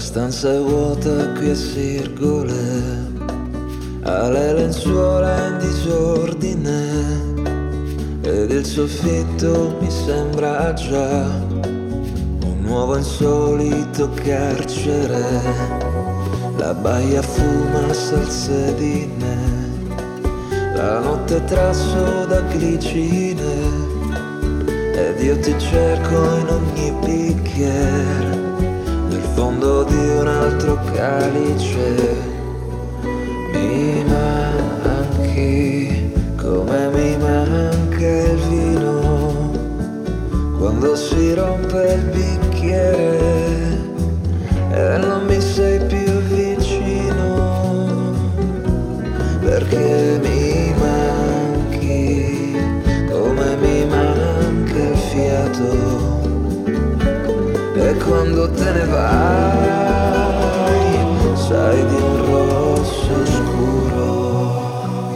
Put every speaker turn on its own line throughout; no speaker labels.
stanza è vuota qui a Sirgole, ha le lenzuola in disordine ed il soffitto mi sembra già un nuovo insolito carcere. La baia fuma salsedine, la notte trasso da glicine ed io ti cerco in ogni bicchiere, nel fondo di un altro calice. Mi manchi come mi manca il vino quando si rompe il bicchiere e non mi sei più vicino, perché mi manchi come mi manca il fiato. E quando te ne vai, sai di un rosso scuro.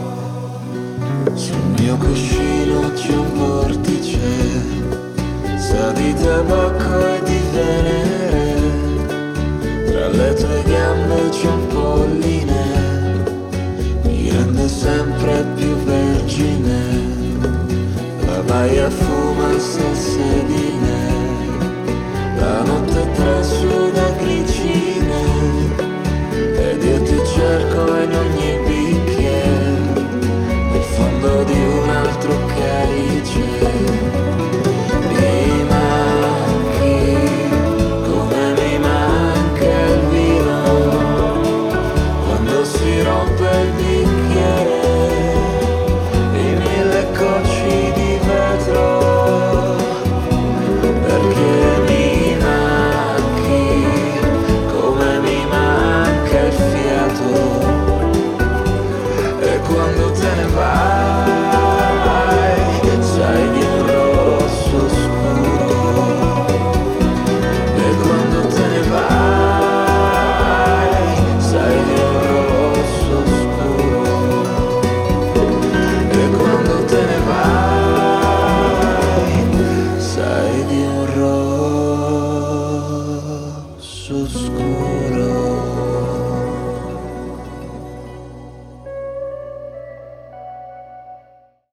Sul mio cuscino c'è un vortice, sa di tabacco e di venere. Tra le tue gambe c'è un polline, mi rende sempre più vergine. La baia fuma senza di